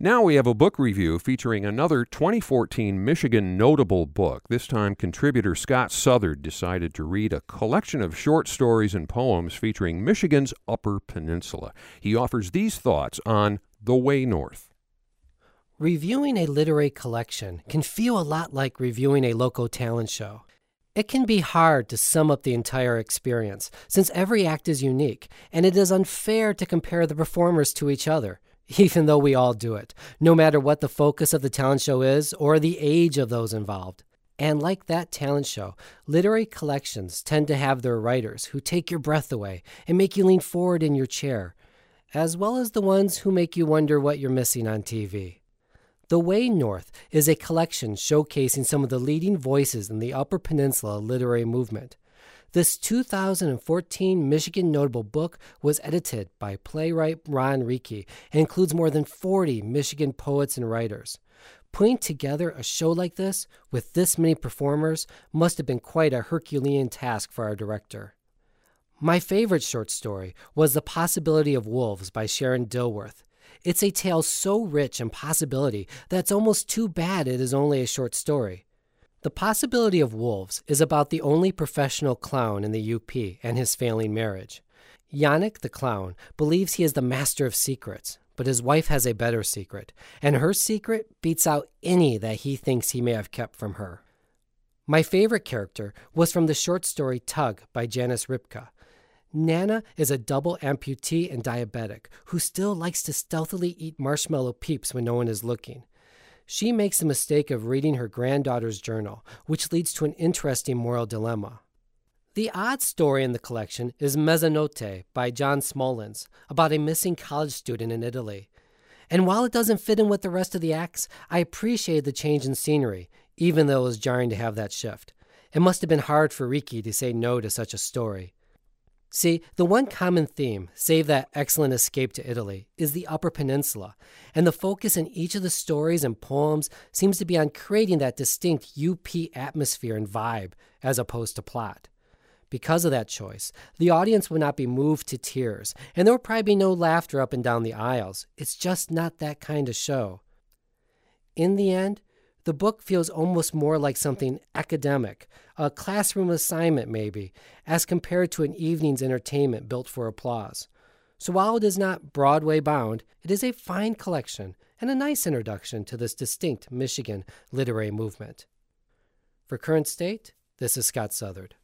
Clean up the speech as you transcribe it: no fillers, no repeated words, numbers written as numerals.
Now we have a book review featuring another 2014 Michigan notable book. This time, contributor Scott Southard decided to read a collection of short stories and poems featuring Michigan's Upper Peninsula. He offers these thoughts on The Way North. Reviewing a literary collection can feel a lot like reviewing a local talent show. It can be hard to sum up the entire experience, since every act is unique, and it is unfair to compare the performers to each other, even though we all do it, no matter what the focus of the talent show is or the age of those involved. And like that talent show, literary collections tend to have their writers who take your breath away and make you lean forward in your chair, as well as the ones who make you wonder what you're missing on TV. The Way North is a collection showcasing some of the leading voices in the Upper Peninsula literary movement. This 2014 Michigan notable book was edited by playwright Ron Ricci and includes more than 40 Michigan poets and writers. Putting together a show like this with this many performers must have been quite a Herculean task for our director. My favorite short story was The Possibility of Wolves by Sharon Dilworth. It's a tale so rich in possibility that it's almost too bad it is only a short story. The Possibility of Wolves is about the only professional clown in the UP and his failing marriage. Yannick the clown believes he is the master of secrets, but his wife has a better secret, and her secret beats out any that he thinks he may have kept from her. My favorite character was from the short story Tug by Janice Ripka. Nana is a double amputee and diabetic who still likes to stealthily eat marshmallow peeps when no one is looking. She makes the mistake of reading her granddaughter's journal, which leads to an interesting moral dilemma. The odd story in the collection is Mezzanotte by John Smollins, about a missing college student in Italy. And while it doesn't fit in with the rest of the acts, I appreciate the change in scenery, even though it was jarring to have that shift. It must have been hard for Ricci to say no to such a story. See, the one common theme, save that excellent escape to Italy, is the Upper Peninsula, and the focus in each of the stories and poems seems to be on creating that distinct UP atmosphere and vibe, as opposed to plot. Because of that choice, the audience would not be moved to tears, and there would probably be no laughter up and down the aisles. It's just not that kind of show. In the end, the book feels almost more like something academic, a classroom assignment maybe, as compared to an evening's entertainment built for applause. So while it is not Broadway bound, it is a fine collection and a nice introduction to this distinct Michigan literary movement. For Current State, this is Scott Southard.